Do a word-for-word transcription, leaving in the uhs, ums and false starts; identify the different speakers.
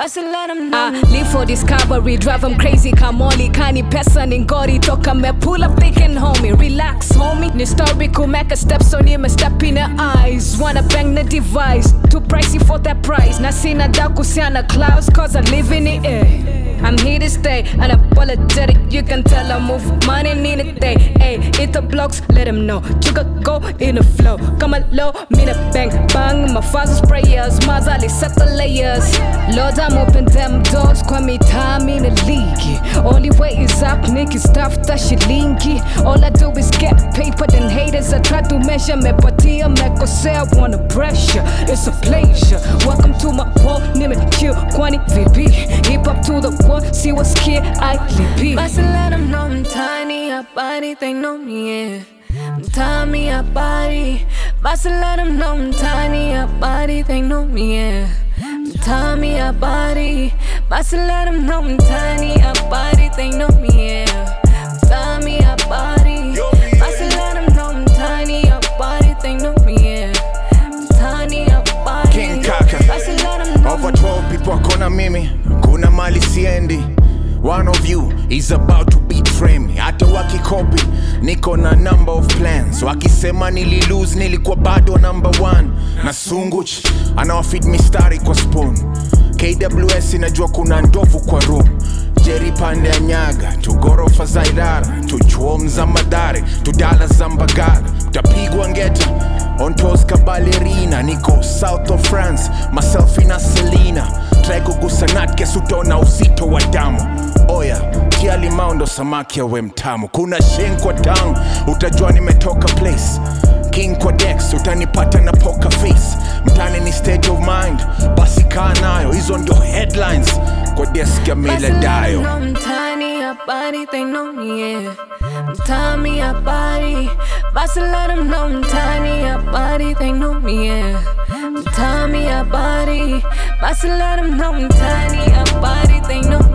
Speaker 1: basi let them know.
Speaker 2: uh, Live for discovery, drive them crazy kamoli. Kani pesa ni ngori toka me pull up thinking homie. Relax homie, ni story kumeka steps on him, a step in the eyes. Wanna bang the device, too pricey for that price. Na sina daku siana clouds cause I live in the air. I'm here to stay, unapologetic, you can tell I move money in a day. Ay, hit the blocks, let them know. You could go in the flow. Come on low, me the bang bang. My father's prayers, Mazali set the layers. Lord, I'm open them doors, kwa me time in the league. Only way is up, Nicky stuff that shit linky. All I do is get paper, then haters I try to measure me, but dear me go say I wanna pressure. It's a pleasure. Welcome to my world, name it Q, Kwani V P. Hip up to the world, see what's here, I live.
Speaker 1: Basi let them know I'm tiny, a body, they know me, yeah. I'm tiny, a body. Basi let them know I'm tiny, a body, they know me, yeah. I'm tiny, a body. Basi let them know I'm tiny, a body, they know me, yeah. I'm tiny, a body. Basi let them know I'm tiny, a body, they know me, yeah. I'm tiny, a body.
Speaker 3: King Kaka.
Speaker 1: Basi let them know.
Speaker 3: Over twelve people kona mimi, kuna mali siendi. One of you is about to betray me. Hata wakikopi, niko na number of plans. Wakisema nili lose, nilikuwa bado number one. Na Sunguch, anawafeed mistari kwa spoon. K W S inajua kuna ndovu kwa room. Jerry pande ya nyaga, tugorofa za idara. Tuchuom za madare, tudala za mbagala. Utapigwa ngeta, on toes ka ballerina. Niko south of France, myself ina Selena. Try kugusa natke sutona uzito wa damu. Oya, tia limao ndo samaki ya we mtamu. Kuna shen kwa town, utajua nimetoka place. King kwa Dex, utanipata na poker face. Mtani ni state of mind, basi kaa nayo. Hizo ndio headlines, kwa desk ya Mila Dayo.
Speaker 1: I'm tiny, a body, they know me, yeah. I'm tiny, a body. Basi let them know I'm tiny, a body, they know me, yeah. I'm tiny, a body. Basi let them know I'm tiny, a body, they know me.